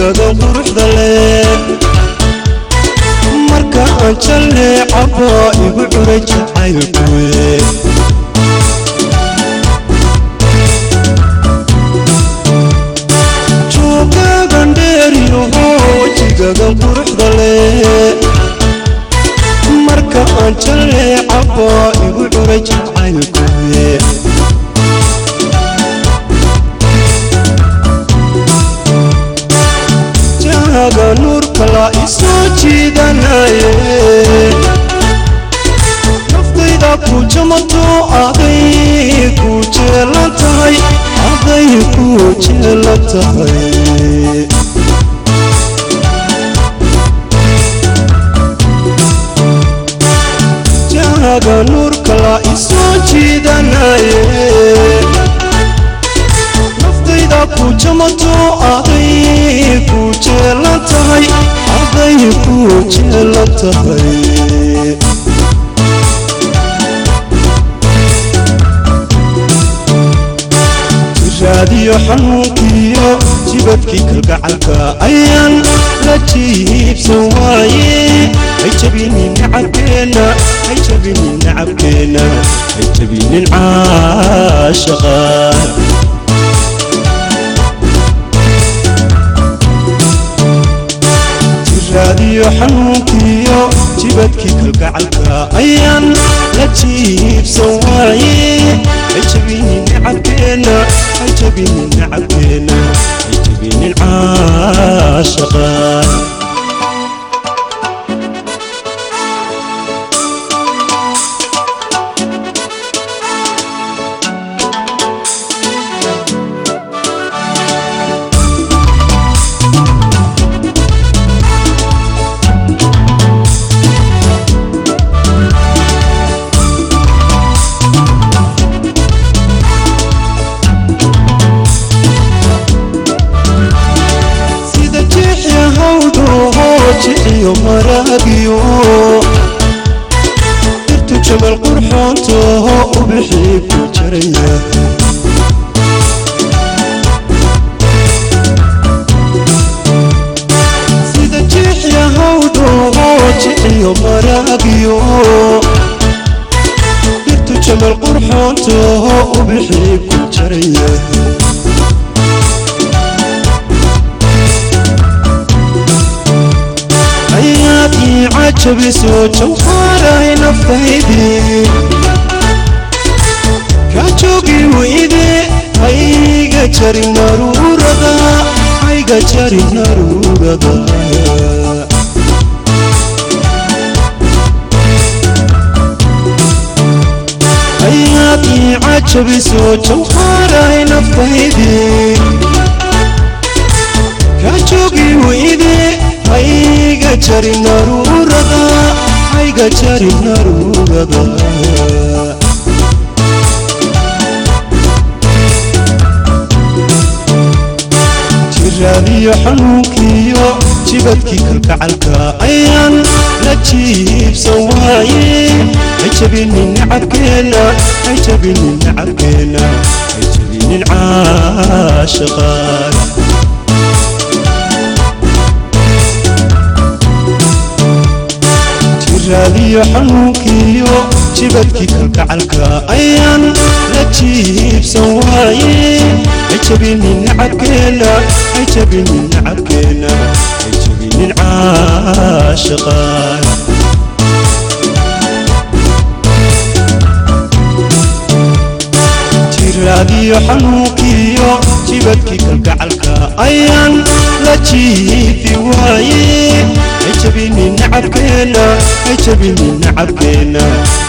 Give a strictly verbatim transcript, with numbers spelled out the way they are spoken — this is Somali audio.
jigaga quruxda leh marka aan jaleecaba igu curay jacaylkuwe joogagan dheeriyoho jigaga quruxda leh marka aan jaleecaba igu curay jacaylkuwe jaga nuur kala isoo jiidanaye naftayda ku jamato aday ku jeelan tahay aday ku jeelan tahay jaga nuur kala isoo jiidanaye naftayda ku jamato aday ku jeelan tahay aday ku jeelan tahay raadiyo xanuunkiyo jibadkii kalgacalka ayaan la jiibsan waaye hay jabinin nacabkeena hay jabinin nacabkeena hay jabinin caashaqa raadiyo xanuunkiyo jibadkii kalgacalka ayaan la jiibsan waaye hay jabinin nacabkeena hay jabinin nacabkeena hay jabinin caashaqa jiyo maragiyo irtu jamal qurxoonto u bixii ku jaraya sida jiixya hawdo jiyo maragiyo irtu jamal qurxoonto u bixii ku jaraya عجبسو جوهري نفطيدي كاجوغي ويدي هايغا جاري ناروردا هايغا جاري ناروردا هايغا عجبسو جوهري نفطيدي كاجوغي ويدي هايغا جاري ناروردا هايغا جاري ناروردا جراديو حنوكيو جبدكي كالكعلكا ايان لا تجيب سواي هيجبيني نعبكينا هيجبيني نعبكينا هيجبيني العاشقات raadiyo xanuunkiyo jibadkii kalgacalka ayaan la jiibsan waaye hay jabinin nacabkeena hay jabinin nacabkeena hay jabinin caashaqaan raadiyo xanuunkiyo jibadkii kalgacalka ayaan la jiibi waaye hay jabinin nacabkeena hay jabinin nacabkeena